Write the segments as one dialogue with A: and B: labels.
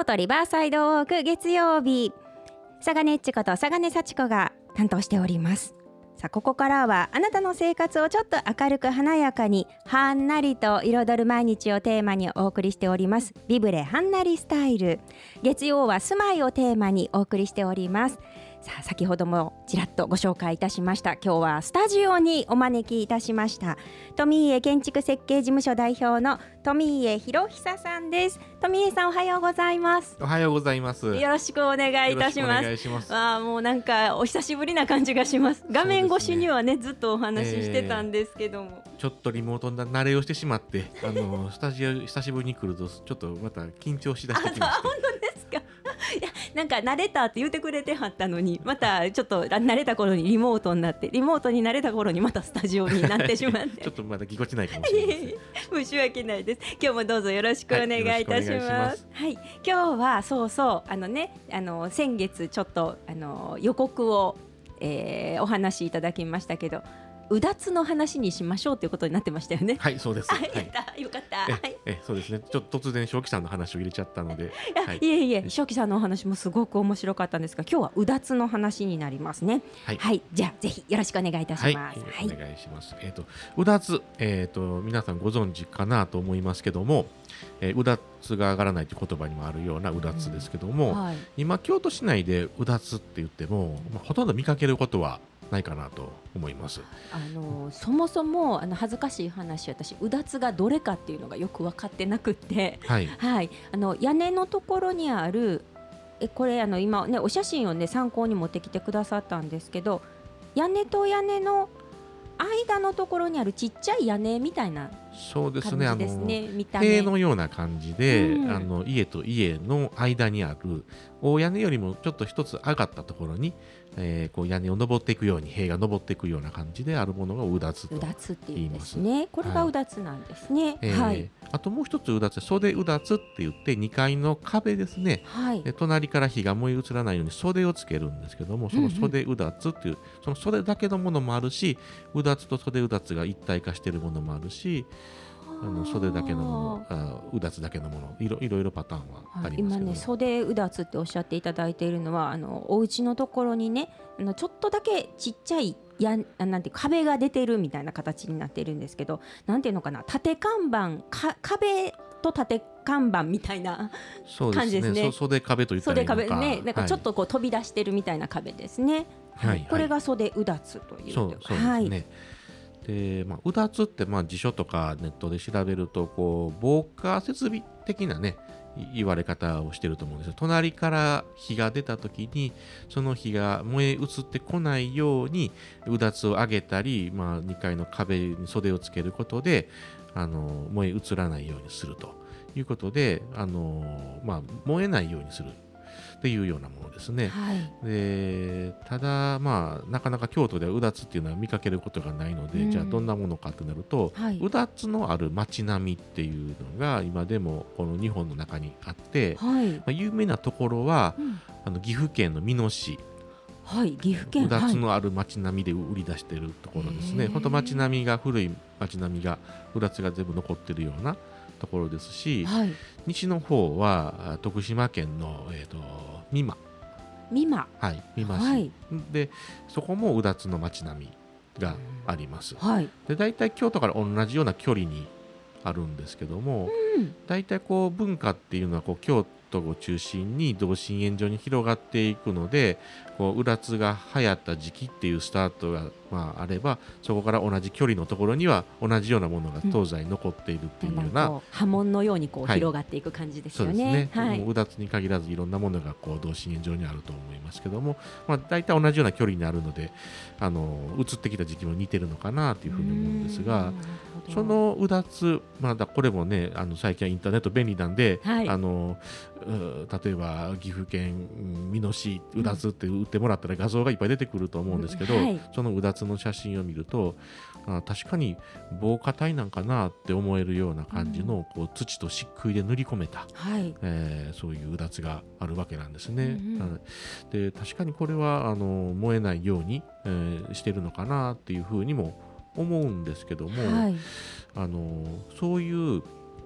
A: 京都リバーサイドウォーク月曜日、佐賀ねっちこと佐賀根幸子が担当しております。さあここからはあなたの生活をちょっと明るく華やかにはんなりと彩る毎日をテーマにお送りしておりますビブレはんなりスタイル。月曜は住まいをテーマにお送りしております。さあ先ほどもちらっとご紹介いたしました。今日はスタジオにお招きいたしました富家建築設計事務所代表の富家博久さんです。富家さんおはようございます。
B: おはようございます。
A: よろしくお願いいたします。
B: よろしくお願いします。
A: もうなんかお久しぶりな感じがします。画面越しにはねずっとお話ししてたんですけども、
B: ちょっとリモート慣れをしてしまってスタジオ久しぶりに来るとちょっとまた緊張しだしてきました。
A: 本当ですか。いやなんか慣れたって言ってくれてはったのにまたちょっと慣れた頃にリモートになってリモートに慣れた頃にまたスタジオになってしまって
B: ちょっとまだぎこちないかもしれないです
A: 申し訳ないです。今日もどうぞよろしくお願いいたします。はい、今日はそう先月ちょっと予告を、お話しいただきましたけど、うだつの話にしましょうということになってましたよね。
B: はい、そうです。
A: やったよかった。
B: そうですね。ちょっと突然正気さんの話を入れちゃったので、
A: いえいえ、正気さんのお話もすごく面白かったんですが、今日はうだつの話になりますね。はい、じゃあぜひよろしくお願いいたします。
B: お願いします。うだつ、皆さんご存知かなと思いますけども、うだつが上がらないという言葉にもあるようなうだつですけども、今京都市内でうだつって言っても、ほとんど見かけることはないかなと思います。
A: そもそも恥ずかしい話、私うだつがどれかっていうのがよく分かってなくって、屋根のところにあるこれ今ねお写真をね参考に持ってきてくださったんですけど、屋根と屋根の間のところにあるちっちゃい屋根みたいな
B: そうですね、
A: 感じですね。見た目
B: 塀のような感じで、家と家の間にある大屋根よりもちょっと一つ上がったところに、こう屋根を登っていくように塀が登っていくような感じであるものがうだつと言います。
A: これがうだつなんですね。
B: あともう一つうだつ、袖うだつって言って2階の壁ですね、隣から火が燃え移らないように袖をつけるんですけども、その袖うだつっていう、その袖だけのものもあるし、うだつと袖うだつが一体化しているものもあるし、袖だけのもの、うだつだけのもの、いろいろパターンはありますけど、
A: 今ね袖うだつっておっしゃっていただいているのはお家のところにねちょっとだけちっちゃいなんていう壁が出てるみたいな形になっているんですけど、なんていうのかな、縦看板壁と縦看板みたいな感じですね。
B: 袖壁と言ったらいいのか、
A: 袖壁ね、なんかちょっとこう飛び出してるみたいな壁ですね。これが袖うだつという。
B: そうですね。でうだつって辞書とかネットで調べるとこう防火設備的なね言われ方をしてると思うんですよ。隣から火が出た時にその火が燃え移ってこないようにうだつを上げたり、2階の壁に袖をつけることで燃え移らないようにするということで燃えないようにするっていうようなものですね。でただなかなか京都ではうだつっていうのは見かけることがないので、じゃあどんなものかとなると、うだつのある街並みっていうのが今でもこの日本の中にあって、有名なところは、岐阜県の美濃市、
A: 岐阜県
B: うだつのある街並みで売り出しているところですね。本当街並みが古い街並みがうだつが全部残ってるようなところですし、西の方は徳島県の美馬市で、そこもうだつの街並みがあります。で大体京都から同じような距離にあるんですけども、大体こう文化っていうのはこう京都を中心に同心円状に広がっていくので、こううだつが流行った時期っていうスタートがあれば、そこから同じ距離のところには同じようなものが東西に残っているっていうような、
A: 波紋のようにこう広がっていく感じですよね。
B: うだつに限らずいろんなものがこう同心円状にあると思いますけども、大体同じような距離にあるので移ってきた時期も似てるのかなというふうに思うんですが、そのうだつ、これもね最近はインターネット便利なんで、例えば岐阜県美濃市うだつって打ってもらったら画像がいっぱい出てくると思うんですけど、そのうだつの写真を見ると確かに防火帯なんかなって思えるような感じのこう土と漆喰で塗り込めた、そういううだつがあるわけなんですね。で確かにこれは燃えないように、してるのかなっていうふうにも思うんですけども、そういう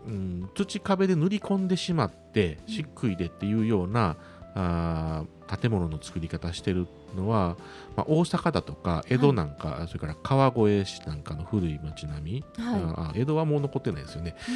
B: 土壁で塗り込んでしまって漆喰でっていうような建物の作り方してるのは、大阪だとか江戸なんか、それから川越市なんかの古い町並み、江戸はもう残ってないですよね。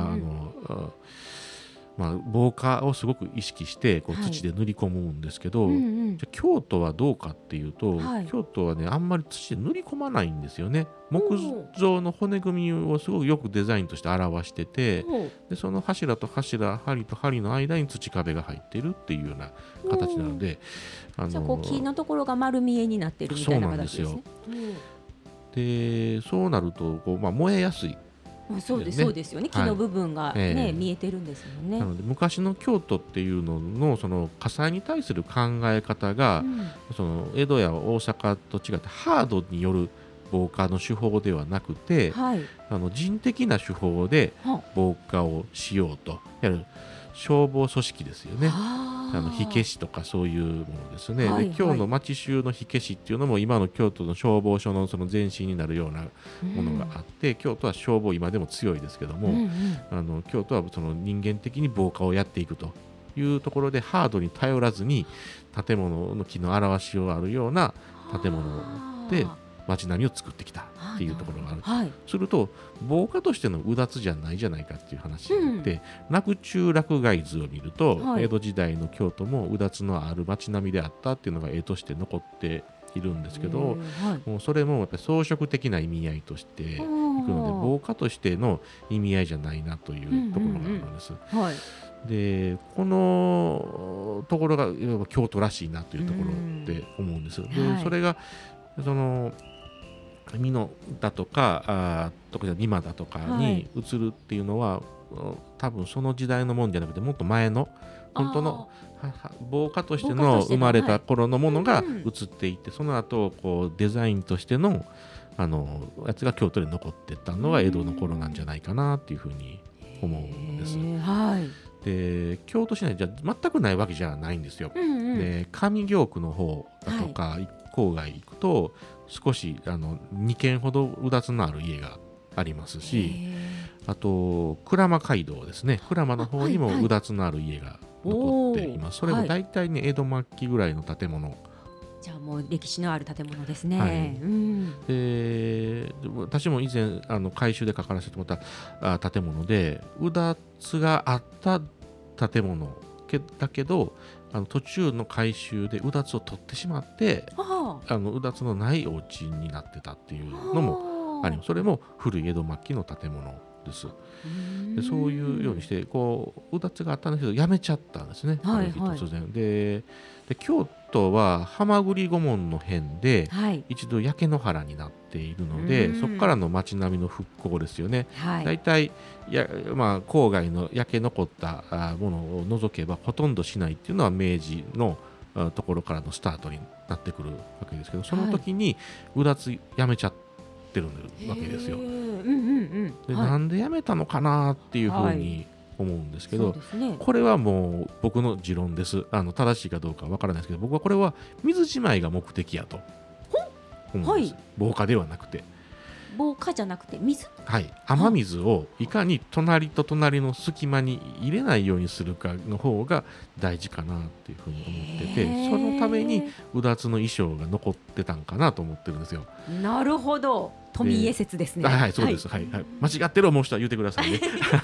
B: 防火をすごく意識してこう土で塗り込むんですけど、じゃ京都はどうかっていうと、京都はねあんまり土で塗り込まないんですよね。木造の骨組みをすごくよくデザインとして表してて、でその柱と柱、梁と梁の間に土壁が入ってるっていうような形なので、
A: じゃあこう木のところが丸見えになってるみたいな形ですね。
B: でそうなるとこう、燃えやすい。
A: そうですよね。木の部分が、見えてるんですもんね。
B: なので昔の京都っていうののその火災に対する考え方が、その江戸や大阪と違ってハードによる防火の手法ではなくて、人的な手法で防火をしようとやる消防組織ですよね。火消しとかそういうものですね。で今日の町衆の火消しっていうのも今の京都の消防署のその前身になるようなものがあって、京都は消防今でも強いですけども、京都はその人間的に防火をやっていくというところでハードに頼らずに建物の木の表しをあるような建物で街並みを作ってきたっていうところがある。すると防火としてのうだつじゃないじゃないかっていう話になって、洛中洛外図を見ると、江戸時代の京都もうだつのある街並みであったっていうのが絵として残っているんですけど、もうそれもやっぱり装飾的な意味合いとしていくので防火としての意味合いじゃないなというところがあるんです。でこのところが京都らしいなというところで思うんです。でそれがその美濃だとか特に今だとかに移るっていうのは、多分その時代のもんじゃなくてもっと前の本当の防火としての生まれた頃のものが移っていって、その後こうデザインとしてのやつが京都で残っていったのが江戸の頃なんじゃないかなっていうふうに思うんです。で京都市内じゃ全くないわけじゃないんですよ。で上京区の方だとか、郊外行くと少し2軒ほどうだつのある家がありますし、あと鞍馬街道ですね、鞍馬の方にもうだつのある家が残っています。それも大体ね、江戸末期ぐらいの建物。
A: じゃあもう歴史のある建物ですね。
B: で私も以前改修で書かせてもらった建物でうだつがあった建物だけど途中の改修でうだつを取ってしまってうだつのないお家になってたっていうのもあります。それも古い江戸末期の建物です。でそういうようにしてこううだつがあったんだけどやめちゃったんですね、突然で京都は浜栗御門の辺で一度焼け野原になっているので、そこからの街並みの復興ですよね。だいたい郊外の焼け残ったものを除けばほとんどしないっていうのは明治のところからのスタートになってくるわけですけど、その時にうだつやめちゃってるわけですよ。でなんでやめたのかなっていうふうに思うんですけど、これはもう僕の持論です。正しいかどうかわからないですけど、僕はこれは水じまいが目的やと思うんです。防火ではなくて。
A: 防火じゃなくて水、
B: 雨水をいかに隣と隣の隙間に入れないようにするかの方が大事かなっていうふうに思ってて、そのためにうだつの衣装が残ってたんかなと思ってるんですよ。
A: なるほど、富家説ですね。
B: そうです、間違ってる思う人は言ってくださいね。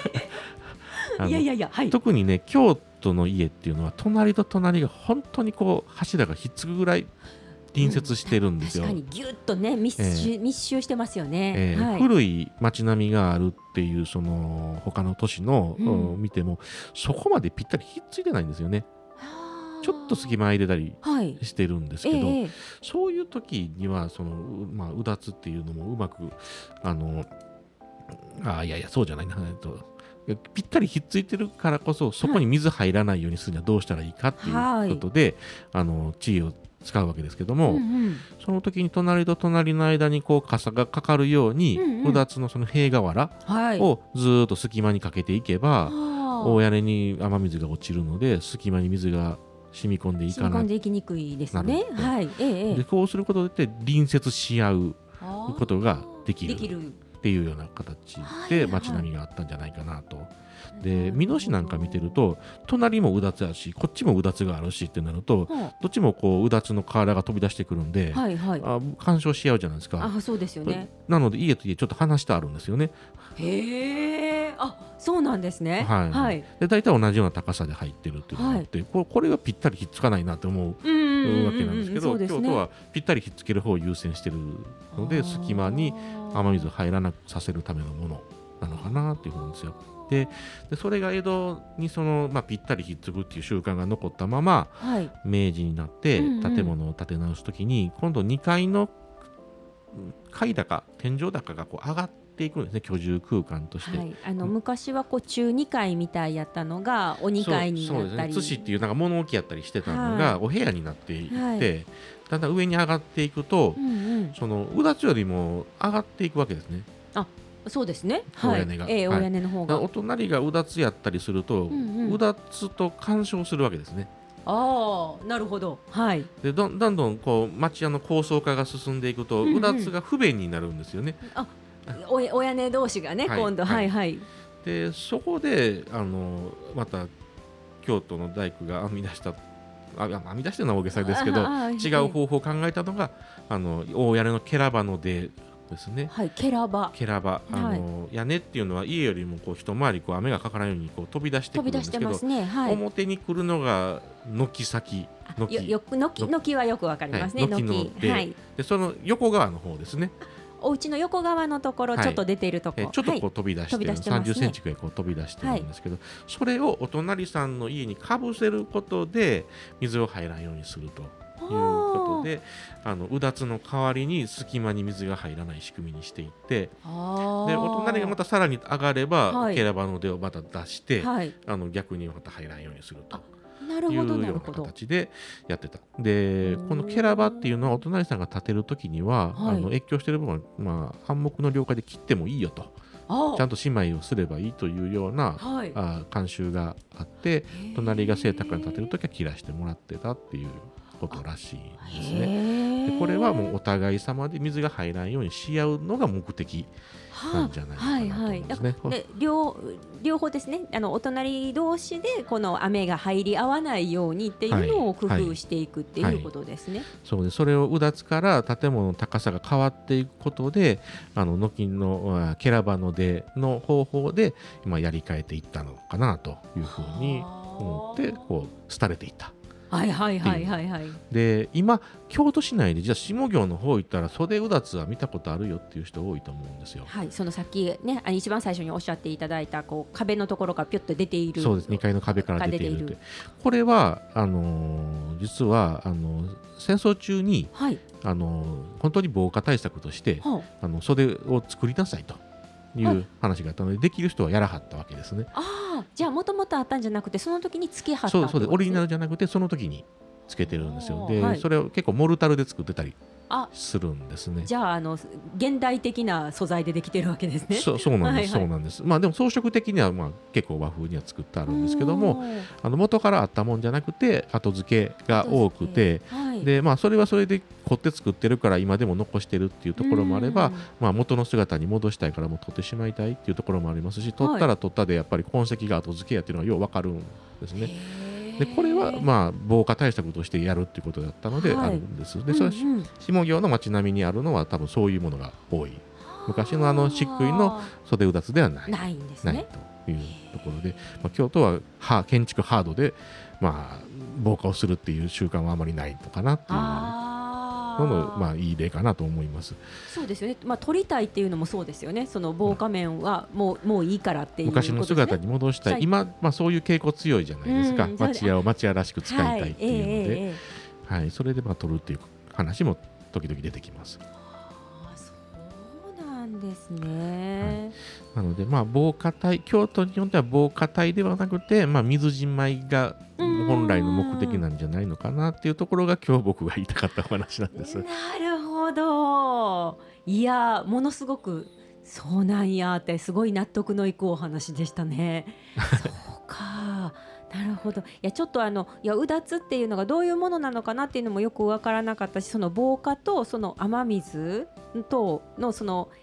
B: 特にね京都の家っていうのは隣と隣が本当にこう柱がひっつくぐらい隣接してるんですよ。
A: 確かにギュッとね密集してますよね。
B: 古い街並みがあるっていうその他の都市の見てもそこまでぴったりひっついてないんですよね。ちょっと隙間入れたりしてるんですけど、そういう時にはそのうだつっていうのもうまくそうじゃないなぴったりひっついてるからこそそこに水入らないようにするにはどうしたらいいかっていうことで、地位を使うわけですけども、その時に隣と隣の間にこう傘がかかるようにうだつのその塀瓦をずっと隙間にかけていけば、大屋根に雨水が落ちるので隙間に水が染み込んでいかない、
A: 染み込んでいきにくいですね。
B: でこうすることで隣接し合うことができるっていうような形で街並みがあったんじゃないかなと。で
A: なるほど
B: 美濃市なんか見てると隣もうだつやしこっちもうだつがあるしってなると
A: は
B: どっちもこううだつの瓦が飛び出してくるんで、
A: はいはい。
B: 干渉し合うじゃないですか。
A: あ、そうですよね。
B: なので家と家ちょっと離してあるんですよね。
A: へえ、あ、そうなんですね。
B: はい、
A: はい。
B: で大体同じような高さで入ってるっていうのがあって、これがぴったりひっつかないなと思うわけなんですけど、京都はぴったりひっつける方を優先してるので隙間に雨水を入らなくさせるためのものなのかなっていうふうですよ。でそれが江戸にぴったりひっつくっていう習慣が残ったまま、
A: はい、
B: 明治になって建物を建て直すときに、今度2階の階高天井高がこう上がっていくんですね、居住空間として。
A: はい、昔はこう中2階みたいやったのがお2階になったり、
B: そうですね、津市っていうなんか物置やったりしてたのが、お部屋になっていって、はい、だんだん上に上がっていくと、そのうだつよりも上がっていくわけですね。
A: あ、そうですね、はい、お屋根が、お屋根の方が、
B: お隣がうだつやったりすると、うだつと干渉するわけですね。
A: ああ、なるほど、はい、
B: でどんどんこう町屋の高層化が進んでいくと、うだつが不便になるんですよね。
A: あ、お屋根同士がね、今度、はいはい。
B: でそこでまた京都の大工が編み出した編み出してるのは大げさですけど、違う方法を考えたのが大屋根のケラバの出ですね。はい、ケラバ。屋根っていうのは家よりもこう一回りこう雨がかからないようにこう飛び出してくるんですけど、表に来るのが軒先、
A: 軒はよくわかりますね。
B: 軒の出でその横側の方ですね。
A: お家の横側のところ、ちょっと出ているところ、
B: ちょっとこう飛び出してる、30センチくらいこう飛び出してるんですけど、それをお隣さんの家にかぶせることで水を入らんようにするということで、うだつの代わりに隙間に水が入らない仕組みにしていって、でお隣がまたさらに上がれば、ケラバの出をまた出して、逆にまた入らんようにすると。いうような形でやってた。でこのケラバっていうのはお隣さんが建てる時には、越境している分は、暗黙の了解で切ってもいいよと、ちゃんと姉妹をすればいいというような、慣習があって、隣が背高に建てる時は切らしてもらってたっていうことらしいんですね。でこれはもうお互い様で水が入らんようにし合うのが目的なんじゃないかなと思うんですね。
A: で両方ですね、お隣同士でこの雨が入り合わないようにっていうのを工夫していくっていうことですね。
B: そうです。それをうだつから建物の高さが変わっていくことで、軒のケラバの出の方法で今やり替えていったのかなというふうに思ってこう廃れていった。で今京都市内でじゃあ下京の方行ったら袖うだつは見たことあるよっていう人多いと思うんですよ。
A: はい、そのさっきね、一番最初におっしゃっていただいたこう壁のところからピュッと出ている。
B: そうです、2階の壁から出ているって。これは実は戦争中に、本当に防火対策として、袖を作りなさいという話があったので、できる人はやらはったわけですね。
A: じゃあもともとあったんじゃなくてその時につけはったってことですね。
B: そうです、オリジナルじゃなくてその時につけてるんですよ。で、それを結構モルタルで作ってたりするんですね。
A: じゃあ現代的な素材でできてるわけですね。
B: そうなんです、そうなんです。でも装飾的には結構和風には作ってあるんですけども、元からあったもんじゃなくて後付けが多くて、でそれはそれで凝って作ってるから今でも残してるっていうところもあれば、元の姿に戻したいからもう取ってしまいたいっていうところもありますし、取ったら取ったでやっぱり痕跡が後付けやっていうのはよう分かるんですね。でこれは防火対策としてやるっていうことだったのであるんです。でそれ下京の街並みにあるのは多分そういうものが多い。昔の漆喰の袖うだつではない
A: んですね。
B: というところで、京都は建築ハードで防火をするっていう習慣はあまりないのかなっていうののいい例かなと思います。
A: そうですよね。撮りたいっていうのもそうですよね。その防火面はもういいからっていうことですね。
B: 昔の姿に戻したい。今そういう傾向強いじゃないですか。町屋を町屋らしく使いたいっていうので、それで撮るっていう話も時々出てきます。
A: そうなんですね。
B: なので防火帯、京都によっては防火帯ではなくて、水じまいが本来の目的なんじゃないのかなっていうところが今日僕が言いたかったお話なんです。
A: なるほど。いや、ものすごくそうなんやってすごい納得のいくお話でしたね。そうか、なるほど。いやちょっとうだつっていうのがどういうものなのかなっていうのもよくわからなかったし、その防火とその雨水とのその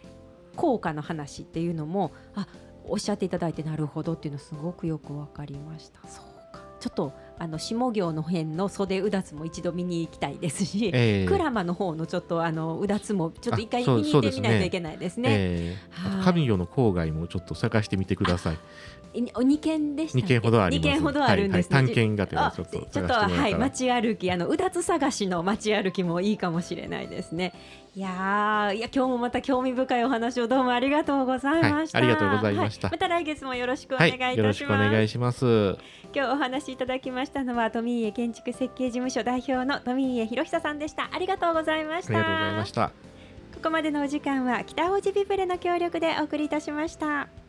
A: 効果の話っていうのもおっしゃっていただいてなるほどっていうのすごくよく分かりました。そうか、ちょっと下行の辺の袖うだつも一度見に行きたいですし、鞍馬の方のちょっとうだつもちょっと一回見に行ってみないといけないですね。
B: 上行の郊外もちょっと探してみてください。
A: 2軒でしたっけ？
B: 2軒ほどあります。
A: 2軒ほどあるんですね。
B: 探検がてらちょっと探してもらったら、
A: 街歩きうだつ探しの街歩きもいいかもしれないですね。いや今日もまた興味深いお話をどうもありがとうございました。
B: ありがとうございました。
A: また来月もよろしくお願いいたします。
B: よろしくお願いします。
A: 今日お話しいただきましたのは富家建築設計事務所代表の富家博久さんでした。ありがとうございました。
B: ありがとうございました。
A: ここまでのお時間は北大路ビブレの協力でお送りいたしました。